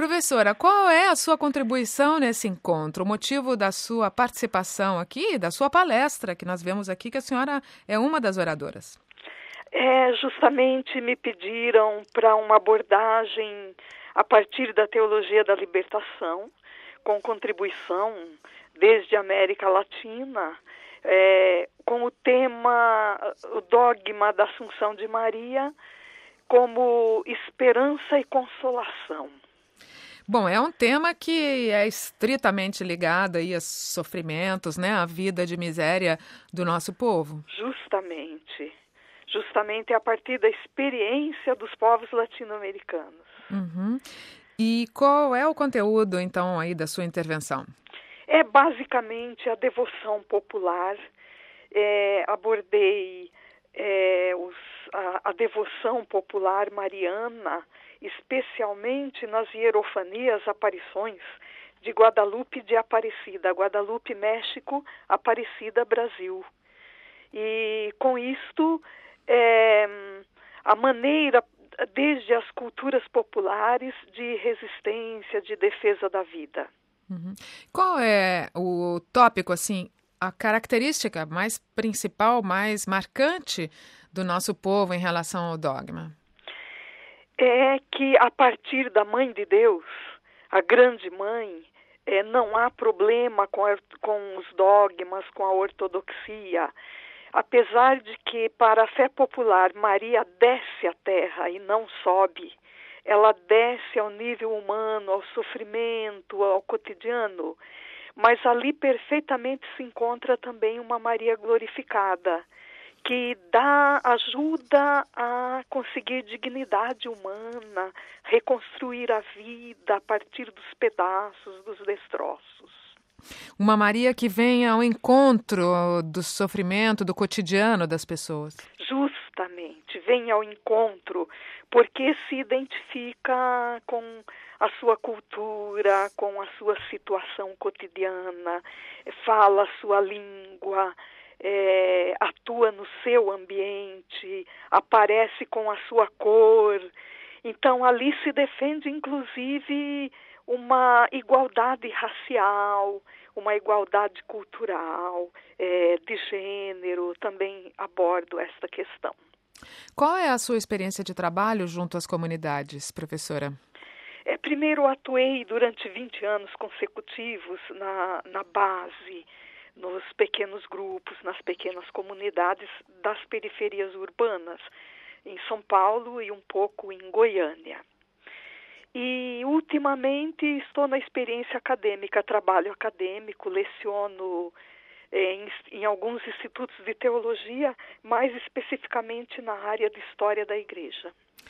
Professora, qual é a sua contribuição nesse encontro? O motivo da sua participação aqui, da sua palestra, que nós vemos aqui que a senhora é uma das oradoras. Justamente me pediram para uma abordagem a partir da teologia da libertação, com contribuição desde a América Latina, com o tema, o dogma da Assunção de Maria, como esperança e consolação. Bom, é um tema que é estritamente ligado aí aos sofrimentos, né, à vida de miséria do nosso povo. Justamente a partir da experiência dos povos latino-americanos. Uhum. E qual é o conteúdo, então, aí da sua intervenção? É basicamente a devoção popular. Abordei a devoção popular mariana, especialmente nas hierofanias, aparições de Guadalupe de Aparecida, Guadalupe, México, Aparecida, Brasil. E com isto, a maneira, desde as culturas populares, de resistência, de defesa da vida. Uhum. Qual é o tópico, assim, a característica mais principal, mais marcante do nosso povo em relação ao dogma? É que a partir da Mãe de Deus, a grande mãe, não há problema com os dogmas, com a ortodoxia. Apesar de que para a fé popular Maria desce à terra e não sobe, ela desce ao nível humano, ao sofrimento, ao cotidiano, mas ali perfeitamente se encontra também uma Maria glorificada, que ajuda a conseguir dignidade humana, reconstruir a vida a partir dos pedaços, dos destroços. Uma Maria que vem ao encontro do sofrimento, do cotidiano das pessoas. Justamente, vem ao encontro, porque se identifica com a sua cultura, com a sua situação cotidiana, fala a sua língua, atua no seu ambiente, aparece com a sua cor. Então, ali se defende, inclusive, uma igualdade racial, uma igualdade cultural, de gênero, também abordo esta questão. Qual é a sua experiência de trabalho junto às comunidades, professora? Primeiro, atuei durante 20 anos consecutivos na base, nos pequenos grupos, nas pequenas comunidades das periferias urbanas, em São Paulo e um pouco em Goiânia. E, ultimamente, estou na experiência acadêmica, trabalho acadêmico, leciono em alguns institutos de teologia, mais especificamente na área de história da igreja.